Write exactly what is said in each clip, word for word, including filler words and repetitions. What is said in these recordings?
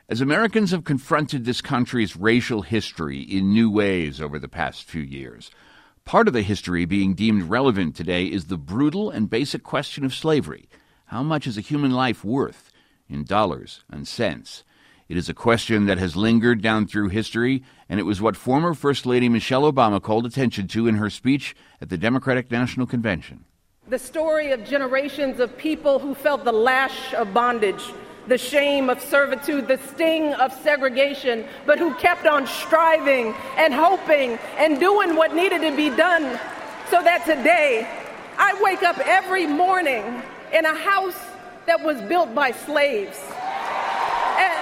As Americans have confronted this country's racial history in new ways over the past few years, part of the history being deemed relevant today is the brutal and basic question of slavery. How much is a human life worth in dollars and cents? It is a question that has lingered down through history, and it was what former First Lady Michelle Obama called attention to in her speech at the Democratic National Convention. The story of generations of people who felt the lash of bondage, the shame of servitude, the sting of segregation, but who kept on striving and hoping and doing what needed to be done so that today I wake up every morning in a house that was built by slaves. And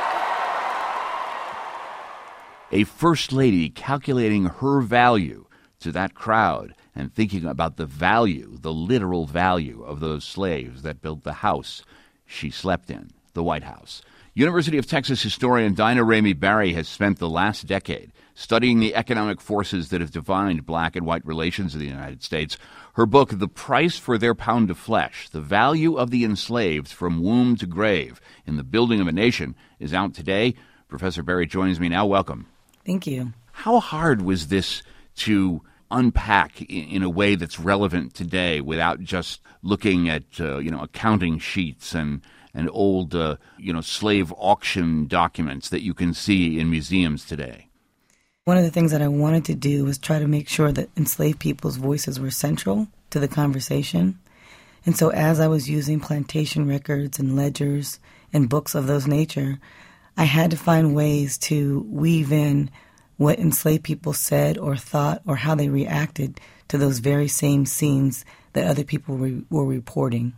a first lady calculating her value to that crowd and thinking about the value, the literal value of those slaves that built the house she slept in. The White House. University of Texas historian Dinah Ramey Barry has spent the last decade studying the economic forces that have defined black and white relations in the United States. Her book, The Price for Their Pound of Flesh, The Value of the Enslaved from Womb to Grave in the Building of a Nation, is out today. Professor Barry joins me now. Welcome. Thank you. How hard was this to unpack in, in a way that's relevant today without just looking at, uh, you know, accounting sheets and and old, uh, you know, slave auction documents that you can see in museums today? One of the things that I wanted to do was try to make sure that enslaved people's voices were central to the conversation. And so as I was using plantation records and ledgers and books of those nature, I had to find ways to weave in what enslaved people said or thought or how they reacted to those very same scenes that other people re- were reporting.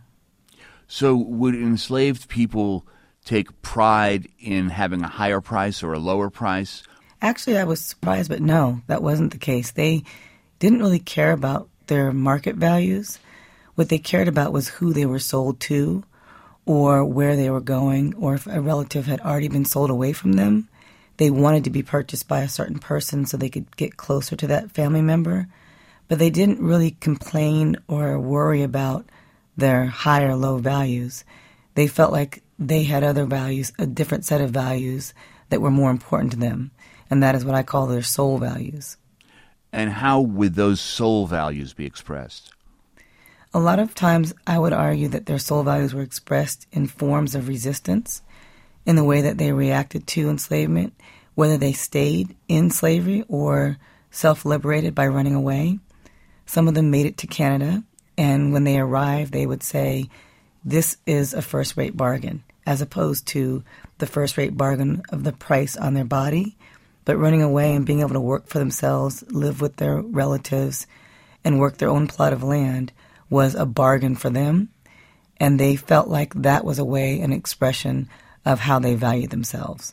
So would enslaved people take pride in having a higher price or a lower price? Actually, I was surprised, but no, that wasn't the case. They didn't really care about their market values. What they cared about was who they were sold to or where they were going, or if a relative had already been sold away from them. They wanted to be purchased by a certain person so they could get closer to that family member. But they didn't really complain or worry about their high or low values. They felt like they had other values, a different set of values that were more important to them. And that is what I call their soul values. And how would those soul values be expressed? A lot of times I would argue that their soul values were expressed in forms of resistance in the way that they reacted to enslavement, whether they stayed in slavery or self-liberated by running away. Some of them made it to Canada. And when they arrived, they would say, this is a first-rate bargain, as opposed to the first-rate bargain of the price on their body. But running away and being able to work for themselves, live with their relatives, and work their own plot of land was a bargain for them. And they felt like that was a way, an expression of how they valued themselves.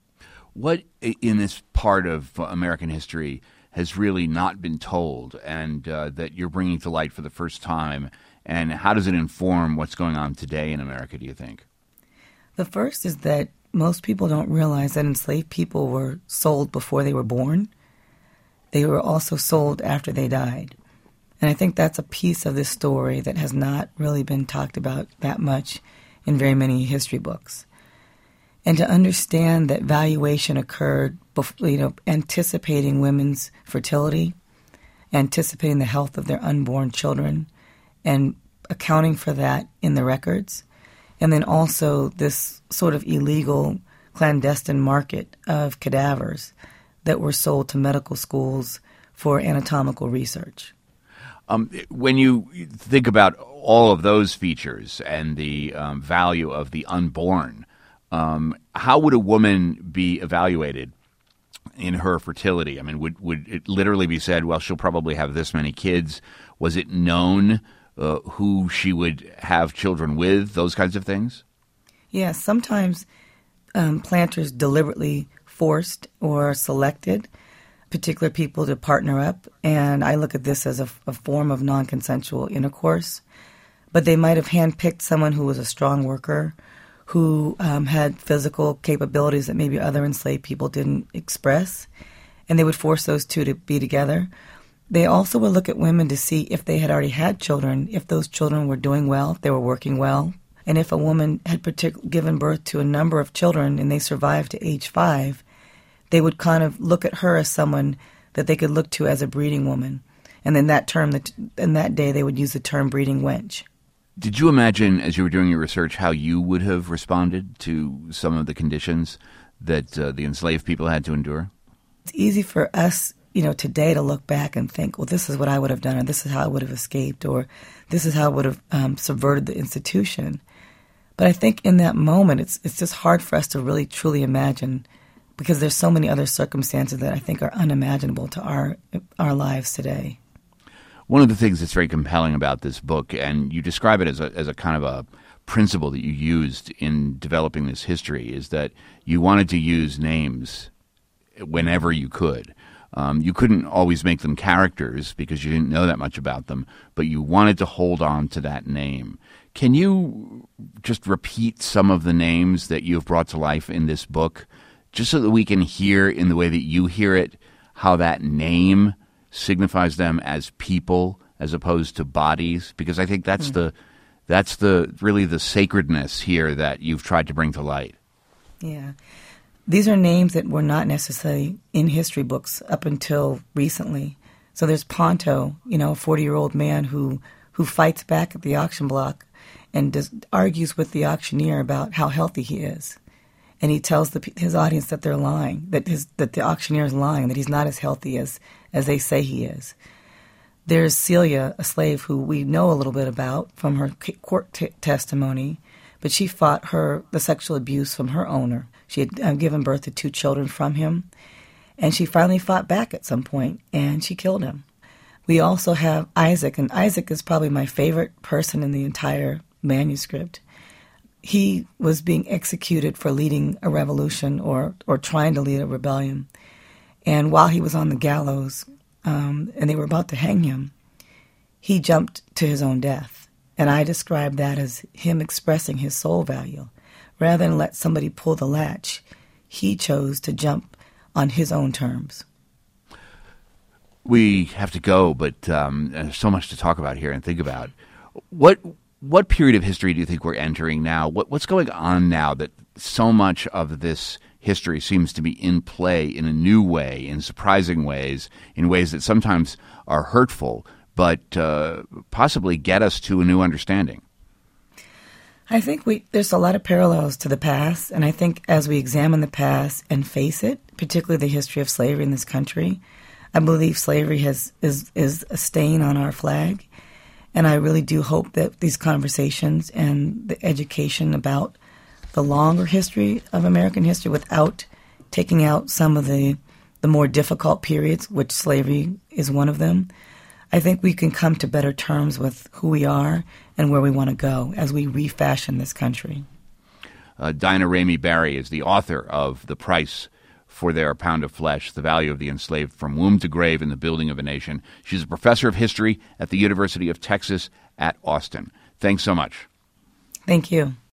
What in this part of American history has really not been told and uh, that you're bringing to light for the first time, and how does it inform what's going on today in America, do you think? The first is that most people don't realize that enslaved people were sold before they were born. They were also sold after they died. And I think that's a piece of this story that has not really been talked about that much in very many history books. And to understand that valuation occurred, before, you know, anticipating women's fertility, anticipating the health of their unborn children, and accounting for that in the records. And then also this sort of illegal, clandestine market of cadavers that were sold to medical schools for anatomical research. Um, when you think about all of those features and the um, value of the unborn, um, how would a woman be evaluated in her fertility? I mean, would, would it literally be said, well, she'll probably have this many kids? Was it known uh, who she would have children with, those kinds of things? Yeah, sometimes um, planters deliberately forced or selected particular people to partner up, and I look at this as a, a form of non-consensual intercourse. But they might have handpicked someone who was a strong worker, who um, had physical capabilities that maybe other enslaved people didn't express, and they would force those two to be together. They also would look at women to see if they had already had children, if those children were doing well, if they were working well, And if a woman had partic- given birth to a number of children and they survived to age five, they would kind of look at her as someone that they could look to as a breeding woman. And then that term, that in that day, they would use the term breeding wench. Did you imagine, as you were doing your research, how you would have responded to some of the conditions that uh, the enslaved people had to endure? It's easy for us, you know, today to look back and think, well, this is what I would have done, or this is how I would have escaped, or this is how I would have um, subverted the institution. But I think in that moment, it's it's just hard for us to really truly imagine, because there's so many other circumstances that I think are unimaginable to our our lives today. One of the things that's very compelling about this book, and you describe it as a as a kind of a principle that you used in developing this history, is that you wanted to use names whenever you could. Um, you couldn't always make them characters because you didn't know that much about them, but you wanted to hold on to that name. Can you just repeat some of the names that you've brought to life in this book, just so that we can hear in the way that you hear it how that name signifies them as people as opposed to bodies? Because I think that's mm-hmm. the that's the really the sacredness here that you've tried to bring to light. Yeah. These are names that were not necessarily in history books up until recently. So there's Ponto, you know, a forty-year-old man who, who fights back at the auction block and does, argues with the auctioneer about how healthy he is. And he tells the, his audience that they're lying, that his that the auctioneer is lying, that he's not as healthy as, as they say he is. There's Celia, a slave who we know a little bit about from her court t- testimony, but she fought her the sexual abuse from her owner. She had uh, given birth to two children from him, and she finally fought back at some point, and she killed him. We also have Isaac, and Isaac is probably my favorite person in the entire manuscript. He was being executed for leading a revolution or, or trying to lead a rebellion. And while he was on the gallows, um, and they were about to hang him, he jumped to his own death. And I describe that as him expressing his soul value. Rather than let somebody pull the latch, he chose to jump on his own terms. We have to go, but um, there's so much to talk about here and think about. What what period of history do you think we're entering now? What what's going on now that so much of this history seems to be in play in a new way, in surprising ways, in ways that sometimes are hurtful, but uh, possibly get us to a new understanding? I think we there's a lot of parallels to the past, and I think as we examine the past and face it, particularly the history of slavery in this country, I believe slavery has is, is a stain on our flag, and I really do hope that these conversations and the education about the longer history of American history without taking out some of the the more difficult periods, which slavery is one of them, I think we can come to better terms with who we are and where we want to go as we refashion this country. Uh, Dinah Ramey Barry is the author of The Price for Their Pound of Flesh, The Value of the Enslaved from Womb to Grave in the Building of a Nation. She's a professor of history at the University of Texas at Austin. Thanks so much. Thank you.